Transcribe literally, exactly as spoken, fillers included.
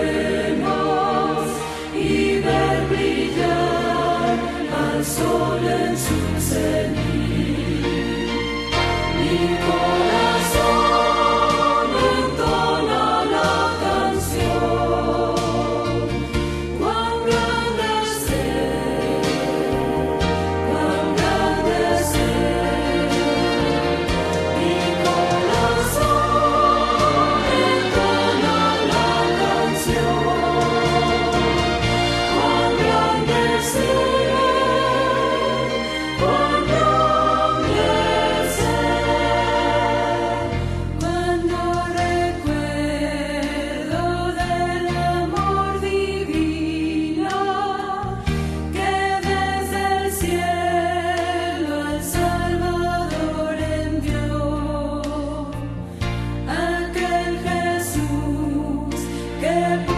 buenos y ver brillar al sol en su cenit. Mi corazón entona la canción. Cuán grande es Él, cuán grande es Él. Mi corazón entona la canción. Cuán grande es Él, cuán grande es Él. Cuando recuerdo del amor divino que desde el cielo el Salvador envió, aquel Jesús que